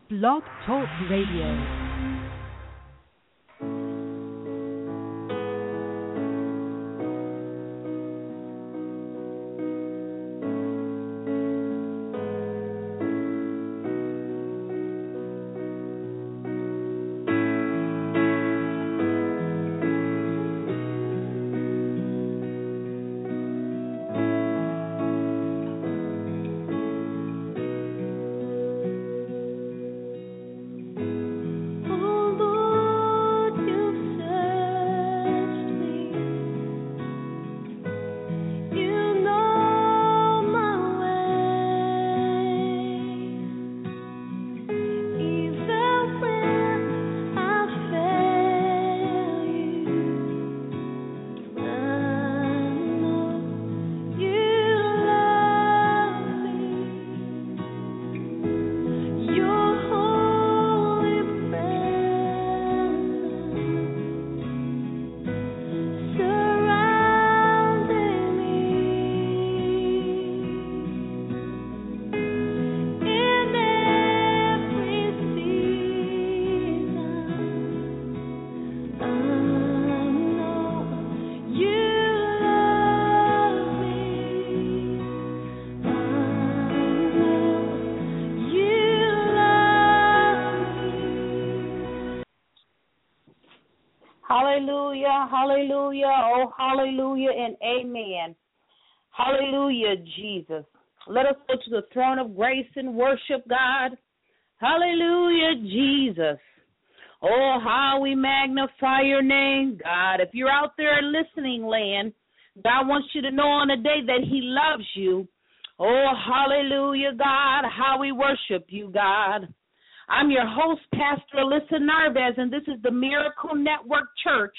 Blog Talk Radio. Hallelujah, hallelujah, oh hallelujah and amen. Hallelujah, Jesus. Let us go to the throne of grace and worship God. Hallelujah, Jesus. Oh, how we magnify your name, God. If you're out there listening, land, God wants you to know on the day that he loves you. Oh, hallelujah, God, how we worship you, God. I'm your host, Pastor Alyssa Narvez, and this is the Miracle Network Church.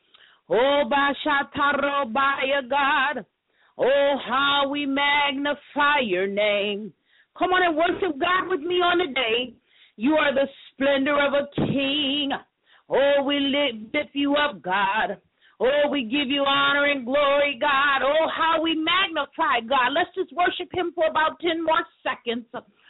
Oh, Bashatarobaya, God. Oh, how we magnify your name. Come on and worship God with me on the day. You are the splendor of a king. Oh, we lift you up, God. Oh, we give you honor and glory, God. Oh, how we magnify God. Let's just worship him for about 10 more seconds.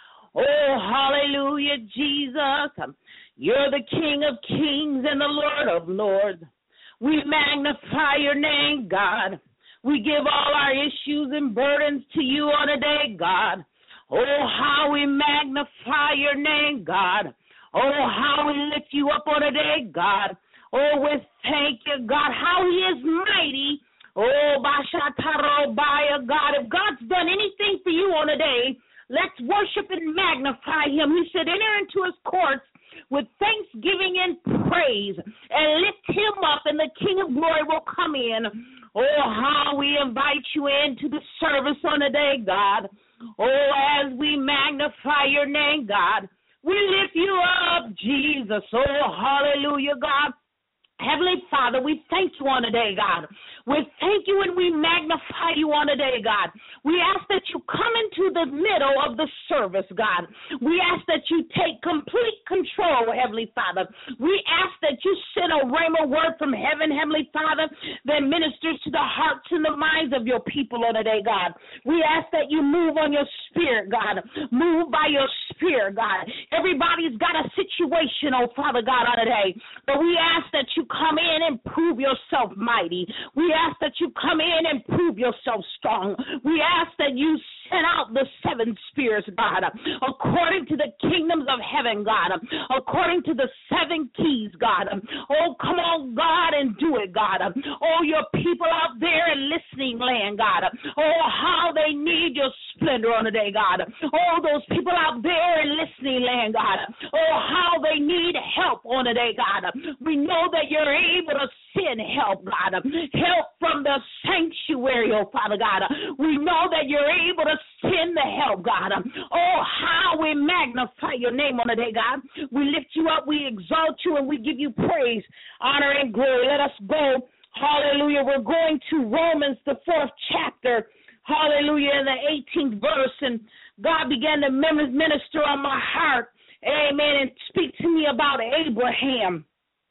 Oh, hallelujah, Jesus. You're the King of kings and the Lord of lords. We magnify your name, God. We give all our issues and burdens to you on a day, God. Oh, how we magnify your name, God. Oh, how we lift you up on a day, God. Oh, we thank you, God, how he is mighty. Oh, Bashatarobaya, God. If God's done anything for you on a day, let's worship and magnify him. He said, enter into his courts with thanksgiving and praise and lift him up, and the King of glory will come in. Oh, how we invite you into the service on the day, God. Oh, as we magnify your name, God, we lift you up, Jesus. Oh, hallelujah, God. Heavenly Father, we thank you on the day, God. We thank you and we magnify you on the day, God. We ask that you come into the middle of the service, God. We ask that you take complete control, Heavenly Father. We ask that you send a rhema word from heaven, Heavenly Father, that ministers to the hearts and the minds of your people on the day, God. We ask that you move on your spirit, God. Move by your spirit, God. Everybody's got a situation, oh Father God, on the day. But we ask that you come in and prove yourself mighty. We ask that you come in and prove yourself strong. We ask that you send out the seven spirits, God, according to the kingdoms of heaven, God, according to the seven keys, God. Oh, come on, God, and do it, God. Oh, your people out there in listening land, God. Oh, how they need your splendor on the day, God. Oh, those people out there in listening land, God. Oh, how they need help on the day, God. We know that you're able to send help, God. Help from the sanctuary, oh Father God. We know that you're able to send the help, God. Oh, how we magnify your name on the day, God. We lift you up, we exalt you, and we give you praise, honor, and glory. Let us go. Hallelujah. We're going to Romans, the 4th chapter. Hallelujah, in the 18th verse. And God began to minister on my heart. Amen. And speak to me about Abraham.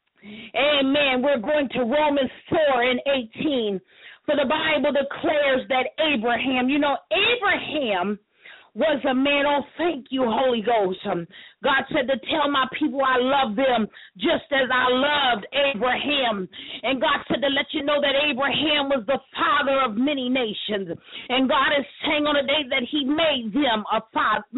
Amen. We're going to Romans 4 and 18. For the Bible declares that Abraham was a man. Oh, thank you, Holy Ghost. God said to tell my people I love them just as I loved Abraham. And God said to let you know that Abraham was the father of many nations. And God is saying on a day that he made him a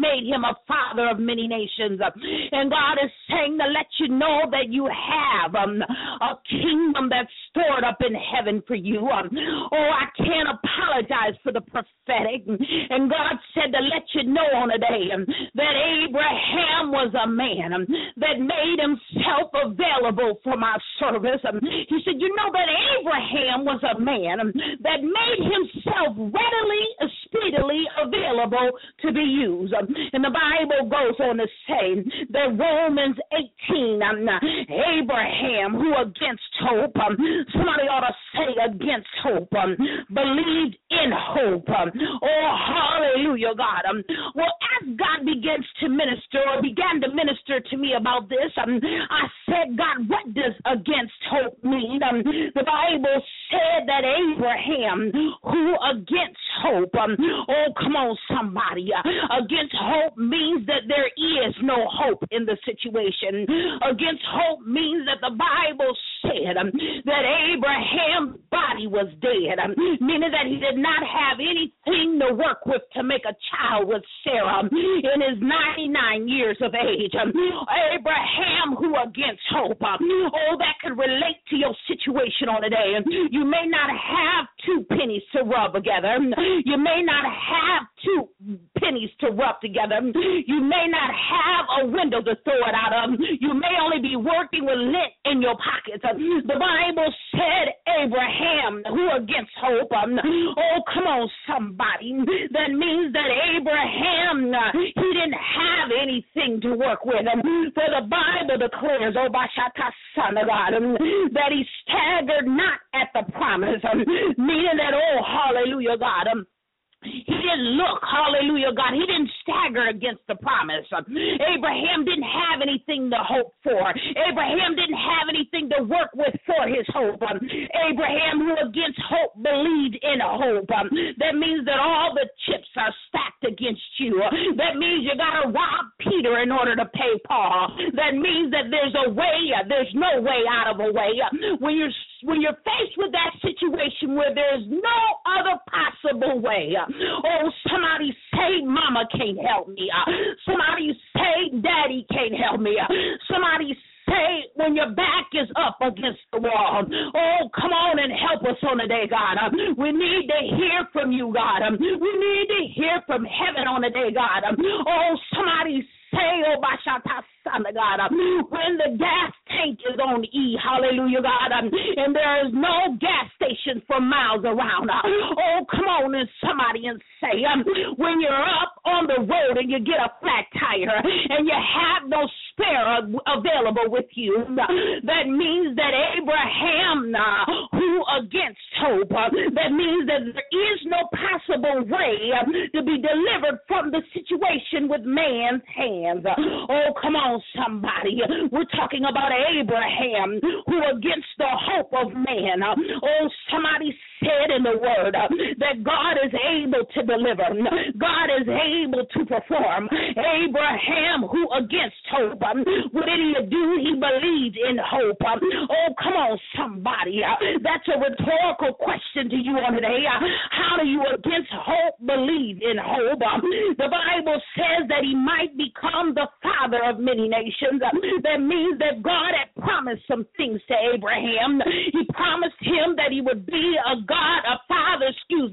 father of many nations. And God is saying to let you know that you have a kingdom that's stored up in heaven for you. I can't apologize for the prophetic. And God said to let you know on a day that Abraham was a man that made himself available for my service. He said, you know that Abraham was a man that made himself readily, speedily available to be used. And the Bible goes on to say that Romans 18, Abraham, who against hope, somebody ought to say against hope, believed in hope. Oh, hallelujah, God. Well, as God begins to minister or began to minister to me about this, I said, God, what does against hope mean? The Bible said that Abraham, who against hope, oh, come on, somebody, against hope means that there is no hope in the situation. Against hope means that the Bible said that Abraham's body was dead, meaning that he did not have anything to work with to make a child with Sarah in his 99 years of age. Abraham, who against hope, that could relate to your situation on today. You may not have 2 pennies to rub together. You may not have 2 pennies to rub together. You may not have a window to throw it out of. You may only be working with lint in your pockets. The Bible said Abraham, who against hope, come on, somebody. That means that Abraham, he didn't have anything to work with. For the Bible declares, son of God, that he staggered not at the promise, meaning that, hallelujah, God, he didn't look, hallelujah, God. He didn't stagger against the promise. Abraham didn't have anything to hope for. Abraham didn't have anything to work with for his hope. Abraham, who against hope, believed in hope. That means that all the chips are stacked against you. That means you got to rob Peter in order to pay Paul. That means that there's a way, there's no way out of a way. When you're faced with that situation where there's no other possible way, somebody say mama can't help me. Somebody say daddy can't help me. Somebody say when your back is up against the wall, come on and help us on the day, God. We need to hear from you, God. We need to hear from heaven on the day, God. Somebody say, son of God, when the gas tank is on E, hallelujah, God, and there is no gas station for miles around. Come on and somebody and say, when you're up on the road and you get a flat tire and you have no spare available with you, that means that Abraham, who against hope, that means that there is no possible way to be delivered from the situation with man's hands. Come on, somebody. We're talking about Abraham, who against the hope of man, somebody said in the word that God is able to deliver. God is able to perform. Abraham, who against hope, what did he do? He believed in hope. Come on, somebody. That's a rhetorical question to you on today. How do you against hope believe in hope? The Bible says that he might become the father of many nations. That means that God had promised some things to Abraham. He promised him that he would be a father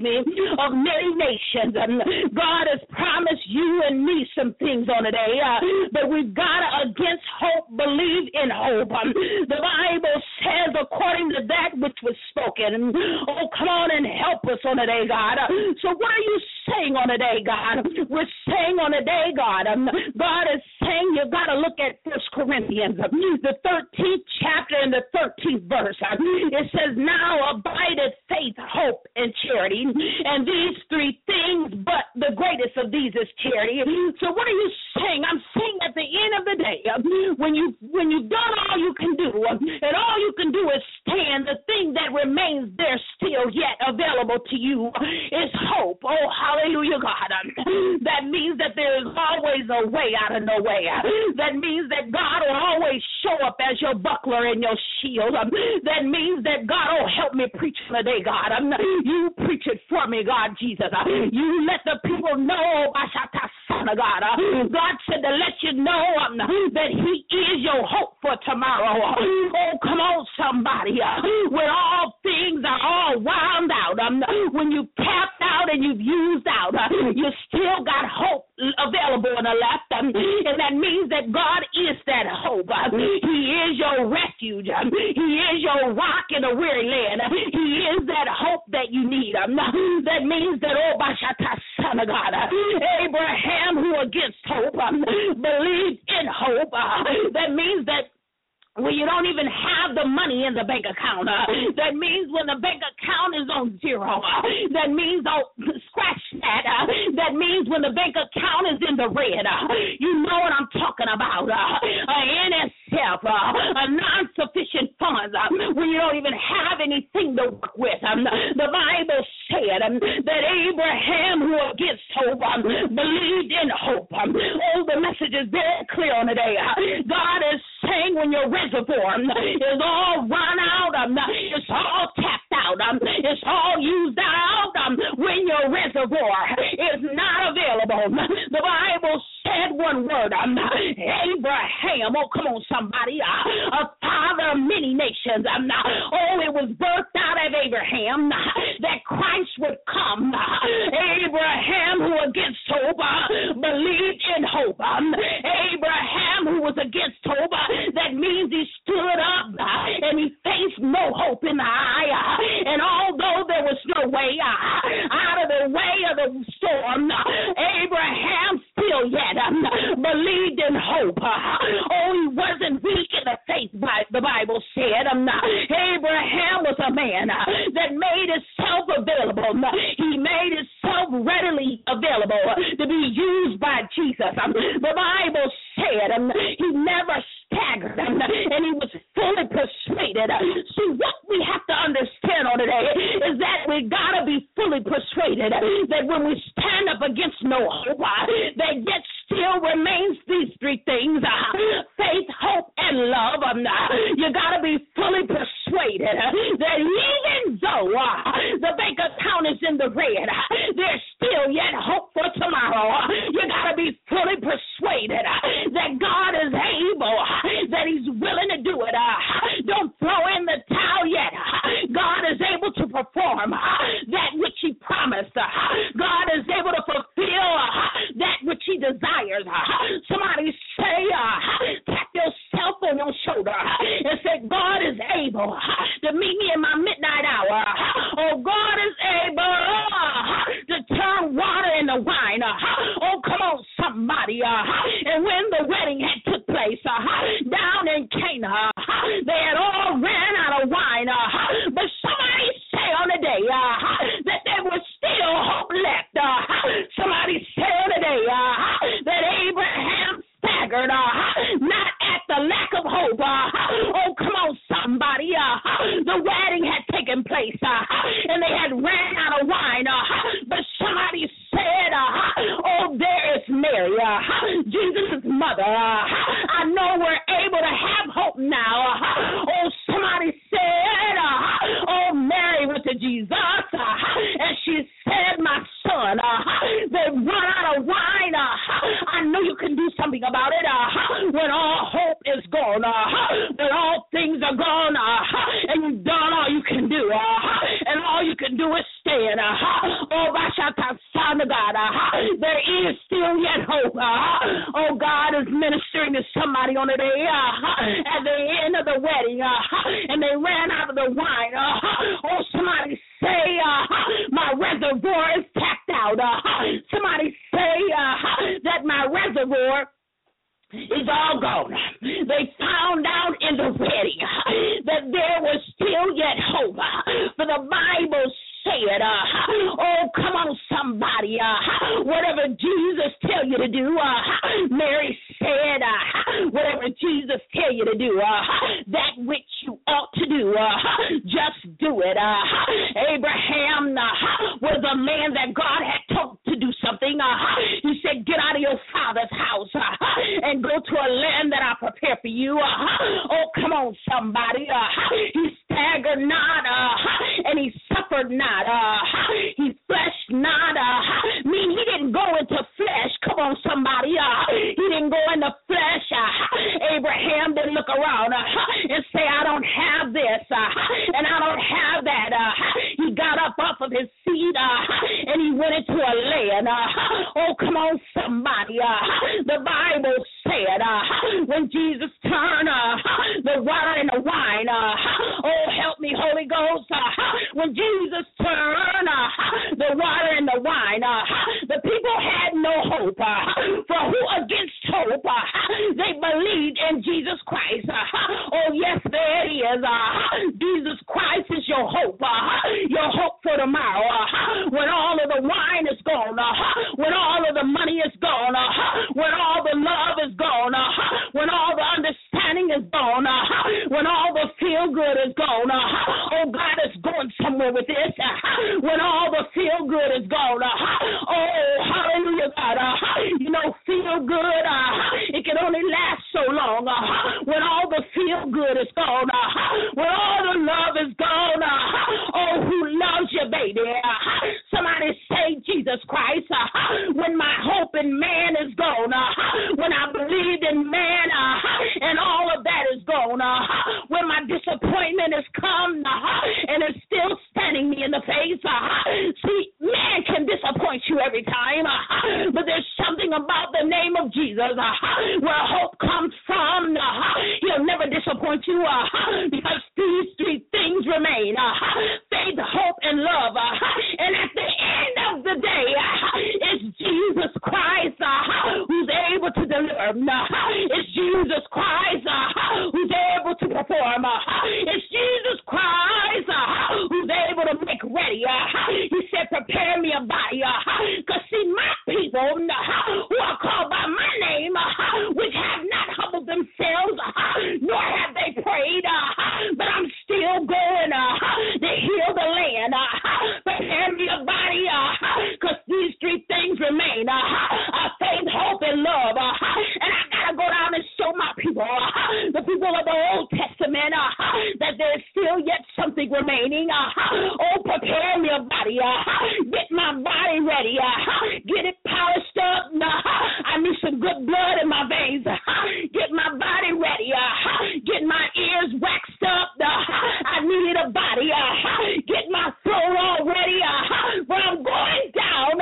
of many nations. God has promised you and me some things on today, but we've got to, against hope, believe in hope. The Bible says, according to that which was spoken, come on and help us on today, God. So what are you saying on today, God? We're saying on today, God, God is saying you've got to look at 1 Corinthians, the 13th chapter and the 13th verse. It says, now abideth faith, hope, and charity, and these 3 things, but the greatest of these is charity. So what are you saying? I'm saying at the end of the day, when you've done all you can do, and all you can do is saying the thing that remains there still yet available to you is hope. Oh, hallelujah, God. That means that there is always a way out of no way. That means that God will always show up as your buckler and your shield. That means that God, oh, help me preach today, God. You preach it for me, God, Jesus. You let the people know, God. God said to let you know that He is your hope for tomorrow. Oh, come on, somebody. When all things are all wound out, when you've tapped out and you've used out, you still got hope available on the left. And that means that God is that hope. He is your refuge. He is your rock in a weary land. He is that hope that you need. That means that, oh, son of God, Abraham, who against hope, believed in hope. That means that when you don't even have the money in the bank account, that means when the bank account is on zero, that means, oh, scratch that, that means when the bank account is in the red, you know what I'm talking about, NSF, non-sufficient funds, when you don't even have anything to work with. The Bible said that Abraham, who against hope, believed in hope. Oh, the message is very clear on today. God is saying when your reservoir is all run out, it's all tapped out, it's all used out, when your reservoir is not available. The Bible said one word, Abraham, oh, come on, somebody, a father of many nations. Oh, it was birthed out of Abraham that Christ would come. Abraham, who against hope, believed in hope. Abraham, who was against hope, that means he stood up and he faced no hope in the eye. And although there was no way out of the way of the storm, Abraham still yet believed in hope. Oh, he wasn't weak in the faith, the Bible said. Abraham was a man that made himself available. He made himself readily available to be used by Jesus. The Bible said he never staggered and he was fully persuaded. See, what we have to understand on today is that we got to be fully persuaded that when we stand up against no hope, that yet still remains these three things, faith, hope, and love. You got to be fully persuaded that even though the bank account is in the red, there's still yet hope for tomorrow. You got to be fully persuaded that God is able, that He's willing to do it. Don't throw in the towel yet. God is able to perform that which He promised. God is able to fulfill that which He desires. Somebody say, tap yourself on your shoulder and say, God is able to meet me in my midnight hour. Oh, God is able to turn water into wine. Oh, come on, somebody. And when the wedding had took place down in Cana, they had all ran out of wine. But somebody say on the day that there was still hope left. Somebody say on the day that Abraham staggered, not at the lack of hope. Oh, come on, somebody. The wedding had taken place, and they had ran out of wine. But somebody said, oh, there is Mary, Jesus' mother. I know we're able to have hope now. Oh, somebody said, oh, Mary went to Jesus, and she said, my son, they run out of wine. I know you can do something about it. When all hope is gone, when all things are gone, and you've done all you can do, and all you can do is stand. Oh, son of God, there is still yet hope. Oh, God is ministering to somebody on the day at the end of the wedding, and they ran out of the wine. Oh, somebody say, my reservoir is tapped out. Somebody say that my reservoir is all gone. They found out in the wedding that there was still yet hope. For the Bible said, oh, come on, somebody. Whatever Jesus tell you to do, Mary said, whatever Jesus tell you to do, that which you ought to do, do, just do it. Abraham was a man that God had told to do something. He said, get out of your father's house and go to a land that I prepare for you. Oh, come on, somebody. He staggered not, and he suffered not. He fleshed not. Mean he didn't go into flesh. Come on, somebody. He didn't go into flesh. Abraham didn't look around and say, I don't have this and I don't have that. He got up off of his seat and he went into a land. Oh, come on, somebody. The Bible said when Jesus turned the water into wine, oh, help me, Holy Ghost. When Jesus turned the water into wine, the people had no hope. For who against hope? They believed in Jesus Christ. Oh, yes, there it is. Jesus Christ is your hope for tomorrow. When all of the wine is gone, when all of the money is gone, when all the love is gone, when all the understanding is gone, when all the feel good is gone. Oh, God is going somewhere with this. When all the feel good is gone. Oh, hallelujah, God. You know, feel good, it can only last so long. When all the feel good is gone, when all the love is gone. Oh, who loves you, baby? Somebody say Jesus Christ. When my hope in man is gone, when I believed in man and all of that is gone, when my disappointment has come and is still standing me in the face. See, man can disappoint you every time, but there's something about the name of Jesus where hope comes from. He'll never disappoint you because these three things remain: faith, hope, and love. And at the end of the day, it's Jesus Christ who's able to deliver. It's Jesus Christ who's able to perform. It's Jesus Christ who's able to make ready. He said, prepare me a body. Because see, my people who are called by my name, which have not humbled themselves, nor have they prayed, but I'm still going to heal the land. Prepare me a body, because these three things remain: faith, hope, and love. And I got to go down and show my people, the people of the Old Testament, that there's still yet something remaining. Oh, prepare me a body. Get my body ready. Get it polished up. I need some good blood in my veins. Get my body ready. Get my ears waxed up. I need a body. Get my throat all ready. But I'm going down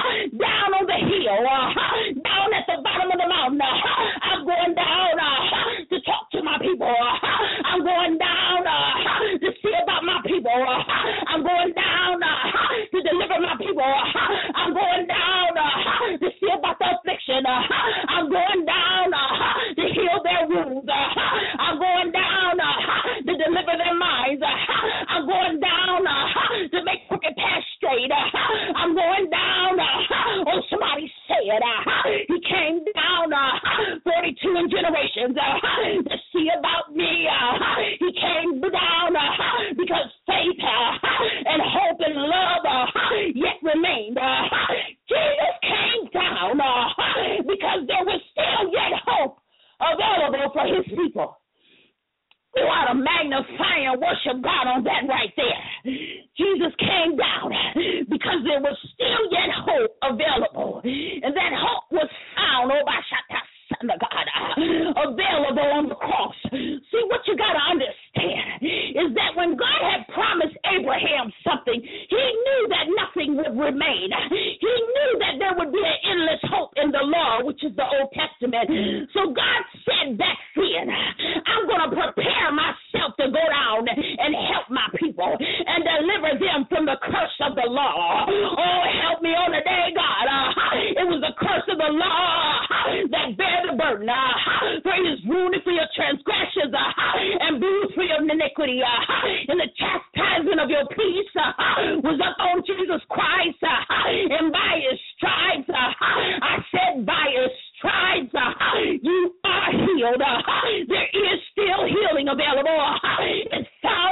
on the hill, down at the bottom of the mountain. I'm going down to talk to my people. I'm going down to see about my people. I'm going down to deliver my people. I'm going down to see about the affliction. I'm going down to heal their wounds. I'm going down to deliver their minds. I'm going down to make crooked paths straight. I'm going down. Oh, somebody said he came down 42 generations to see about me. He came down because faith and hope and love yet remained. Jesus came down because there was still yet hope available for his people. We ought to magnify and worship God on that right there. Jesus came down because there was still yet hope available. And that hope was found, available on the cross. See, what you got to understand is that when God had promised Abraham something, he knew that nothing would remain. He knew that there would be an endless hope in the law, which is the Old Testament. So God said back then, I'm going to prepare myself to go down and help my people and deliver them from the curse of the law. Oh, help me on the day, God. It was the curse of the law that bear the burden. For he is wounded for your transgressions and bruised for your iniquity. And the chastisement of your peace was upon Jesus Christ. And by his stripes, I said by his stripes, you are healed. There is still healing available. It's found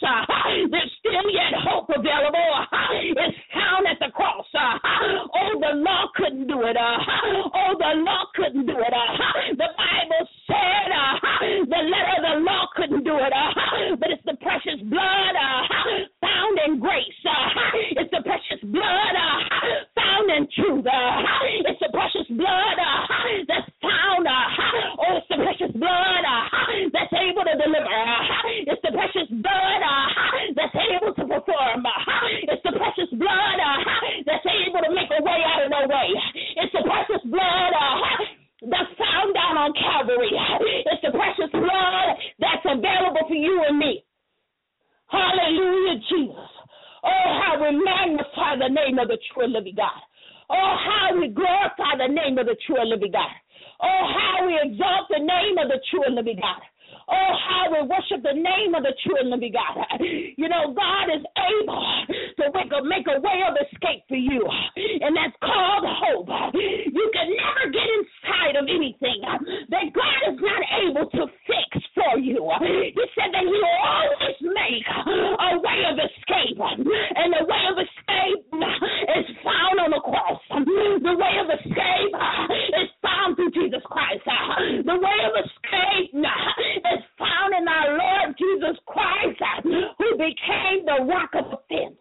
there's still yet hope available. It's found at the cross. Oh, the law couldn't do it. Oh, the law couldn't do it. The Bible said the letter of the law couldn't do it. But it's the precious blood found in grace. It's the precious blood found in truth. It's the precious blood that's found. Oh, it's the precious blood that's able to deliver. It's the precious blood that's able to perform. It's the precious blood that's able to make a way out of no way. It's the precious blood that's found down on Calvary. It's the precious blood that's available for you and me. Hallelujah, Jesus. Oh, how we magnify the name of the true and living God. Oh, how we glorify the name of the true and living God. Oh, how we exalt the name of the true and living God. Oh, how we worship the name of the true and living God. You know, God is able to make a way of escape for you, and that's called hope. You can never get inside of anything that God is not able to fix for you. He said that he will always make a way of escape, and the way of escape is found on the cross. The way of escape is found through Jesus Christ. The way of escape is found in our Lord Jesus Christ, who became the rock of offense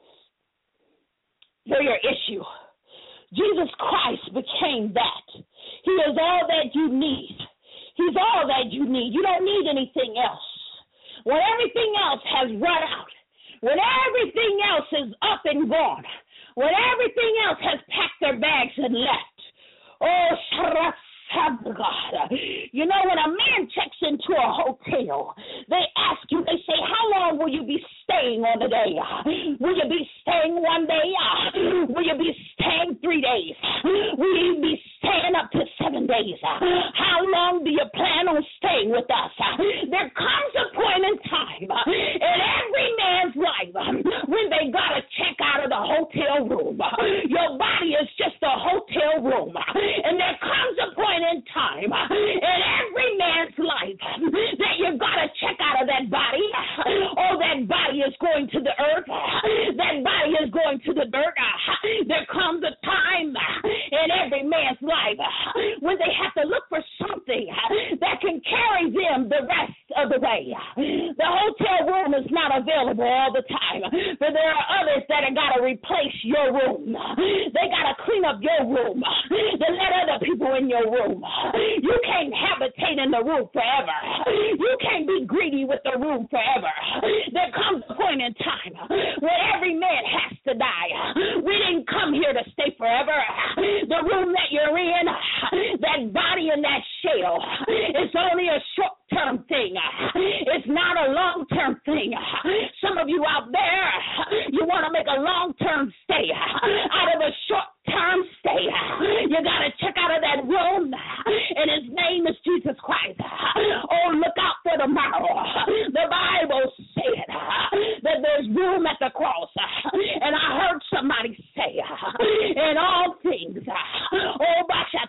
for your issue. Jesus Christ became that. He is all that you need. He's all that you need. You don't need anything else. When everything else has run out, when everything else is up and gone, when everything else has packed their bags and left, oh, God. You know, when a man checks into a hotel, they ask you, they say, how long will you be staying on the day? Will you be staying 1 day? Will you be staying 3 days? Will you be staying up to 7 days? How long do you plan on staying with us? There comes a point in time in every man's life when they got to check out of the hotel room. Your body is just a hotel room. And there comes a point in time in every man's life that you've got to check out of that body. Oh, that body is going to the earth. That body is going to the dirt. There comes a time in every man's life when they have to look for something that can carry them the rest of the way. The hotel room is not available all the time, but there are others that have got to replace your room. They got to clean up your room to let other people in your room. You can't habitate in the room forever. You can't be greedy with the room forever. There comes a point in time where every man has to die. We didn't come here to stay forever. The room that you're in, that body in that shell, it's only a short-term thing. It's not a long-term thing. Some of you out there, you want to make a long-term stay out of a short-term stay. You got to check out of that room, and his name is Jesus Christ. Oh, look out for tomorrow. The Bible said that there's room at the cross, and I heard somebody say, in all things, oh,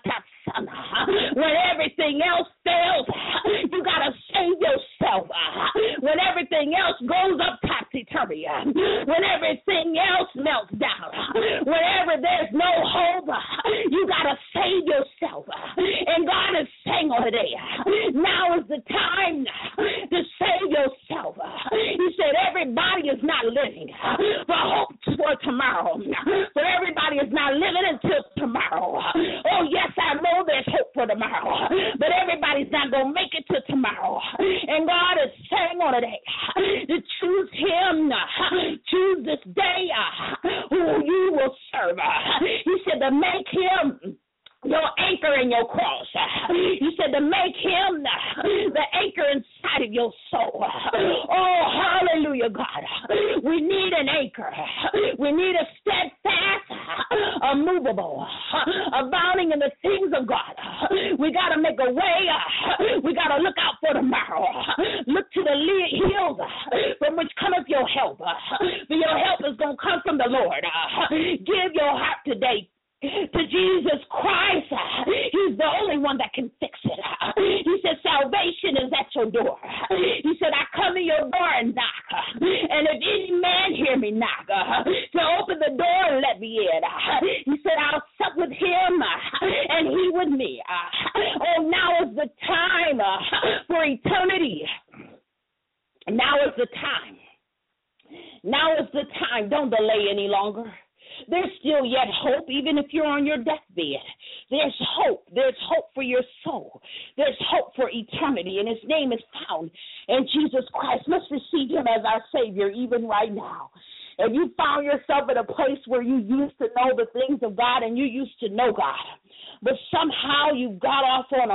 when everything else fails, you got to save yourself. When everything else goes up topsy-turvy, when everything else melts down, whenever there's no hope, you got to save yourself. And God is saying on today, now is the time to save yourself. He said everybody is not living for hope for tomorrow. But everybody is not living until tomorrow. Oh, yes, I know there's hope for tomorrow, but everybody's not going to make it to tomorrow. And God is saying on today to choose him, choose this day who you will serve. He said to make him your anchor in your cross. He said to make him the anchor inside of your soul. Oh, hallelujah, God. We need an anchor. We need a steadfast, immovable, abounding in the things of God. We got to make a way. We got to look out for tomorrow. Look to the hills from which cometh your help. For your help is going to come from the Lord. Give your heart today to Jesus Christ. He's the only one that can fix it. He said salvation salvation is at your door. He said, I come to your door and knock. And if any man hear me knock, to open the door and let me in. He said, I'll sup with him and he with me. Oh, now is the time for eternity. Now is the time. Now is the time. Don't delay any longer. There's still yet hope, even if you're on your deathbed. There's hope. There's hope for your soul. There's hope for eternity, and his name is found in Jesus Christ. Let's receive him as our Savior even right now. If you found yourself in a place where you used to know the things of God and you used to know God, but somehow you got off on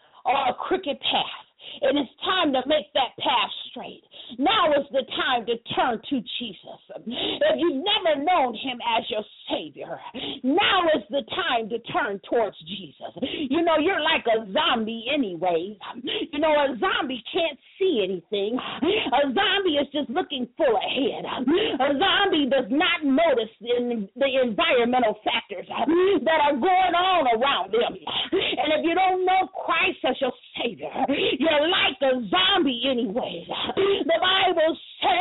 a crooked path, and it's time to make that path straight. Now is the time to turn to Jesus. If you've never known him as your Savior, now is the time to turn towards Jesus. You know, you're like a zombie anyway. You know, a zombie can't see anything. A zombie is just looking full ahead. A zombie does not notice the environmental factors that are going on around them. And if you don't know Christ as your Savior, you're like a zombie anyway. The Bible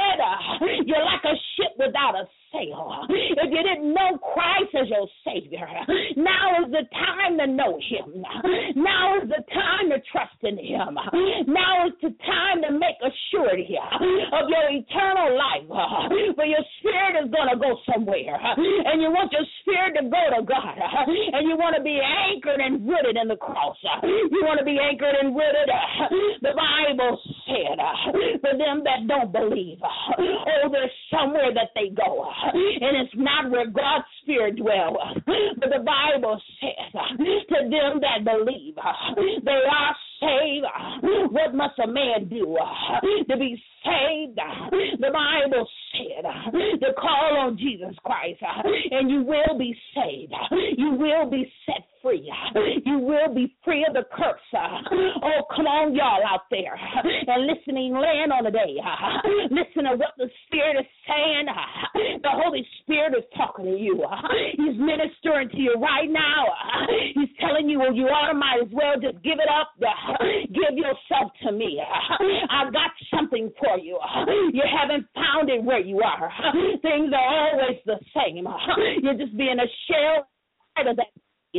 said you're like a ship without a sail. If you didn't know Christ as your Savior, now is the time to know him. Now is the time to trust in him. Now is the time to make a surety of your eternal life. For your spirit is going to go somewhere. And you want your spirit to go to God. And you want to be anchored and rooted in the cross. You want to be anchored and rooted. The Bible said, for them that don't believe, oh, there's somewhere that they go. And it's not where God's Spirit dwells. But the Bible says, to them that believe, they are saved. What must a man do to be saved? The Bible said to call on Jesus Christ, and you will be saved. You will be set free. You will be free of the curse. Oh, come on, y'all out there and listening land on the day. Listen to what the Spirit is saying. The Holy Spirit is talking to you. He's ministering to you right now. He's telling you, well, you might as well just give it up. Give yourself to me. I've got something for you. You haven't found it where you are. Things are always the same. You're just being a shell of that.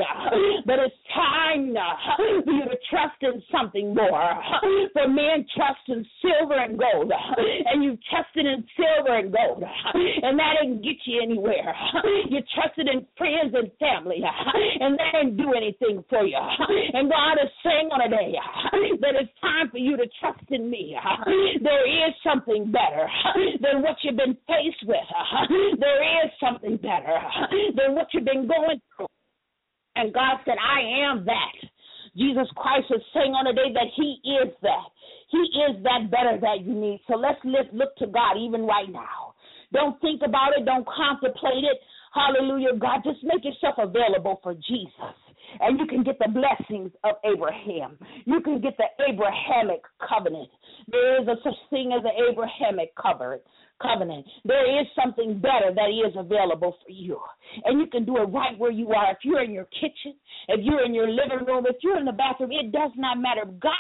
But it's time for you to trust in something more. For men trust in silver and gold, and you trusted in silver and gold, and that didn't get you anywhere. You trusted in friends and family, and that didn't do anything for you. And God is saying on a day that it's time for you to trust in me. There is something better than what you've been faced with. There is something better than what you've been going through. And God said, I am that. Jesus Christ is saying on the day that he is that. He is that better that you need. So let's look to God even right now. Don't think about it. Don't contemplate it. Hallelujah, God. Just make yourself available for Jesus. And you can get the blessings of Abraham. You can get the Abrahamic covenant. There is a such thing as the Abrahamic covenant. There is something better that is available for you. And you can do it right where you are. If you're in your kitchen, if you're in your living room, if you're in the bathroom, it does not matter.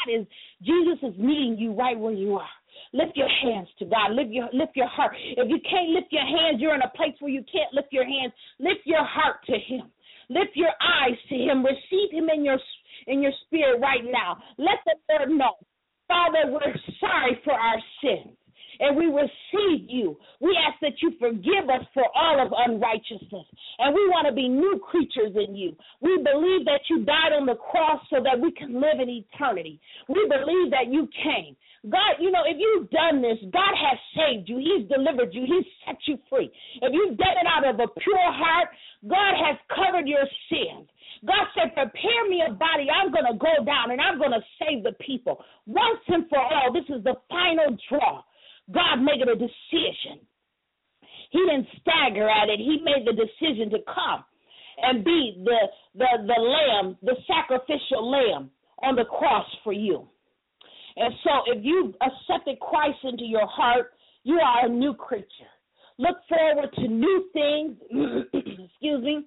Jesus is meeting you right where you are. Lift your hands to God. Lift your heart. If you can't lift your hands, you're in a place where you can't lift your hands. Lift your heart to him. Lift your eyes to him. Receive him in your spirit right now. Let the Lord know, Father, we're sorry for our sins, and we receive you. We ask that you forgive us for all of unrighteousness, and we want to be new creatures in you. We believe that you died on the cross so that we can live in eternity. We believe that you came. God, if you've done this, God has saved you. He's delivered you. He's set you free. If you've done it out of a pure heart, God has covered your sins. God said, prepare me a body. I'm going to go down and I'm going to save the people. Once and for all, this is the final draw. God made a decision. He didn't stagger at it. He made the decision to come and be the lamb, the sacrificial lamb on the cross for you. And so if you accepted Christ into your heart, you are a new creature. Look forward to new things. Excuse me.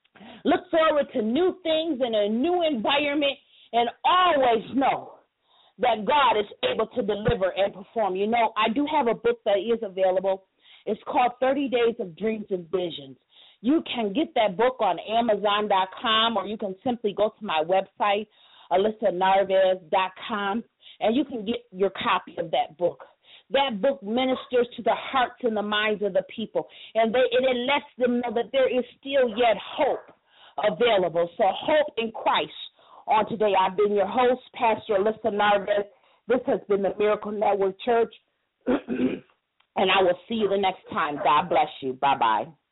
Look forward to new things in a new environment, and always know that God is able to deliver and perform. You know, I do have a book that is available. It's called 30 Days of Dreams and Visions. You can get that book on Amazon.com, or you can simply go to my website, AlyssaNarvez.com, and you can get your copy of that book. That book ministers to the hearts and the minds of the people, and it lets them know that there is still yet hope available. So hope in Christ. On today, I've been your host, Pastor Alyssa Narvez. This has been the Miracle Network Church, and I will see you the next time. God bless you. Bye-bye.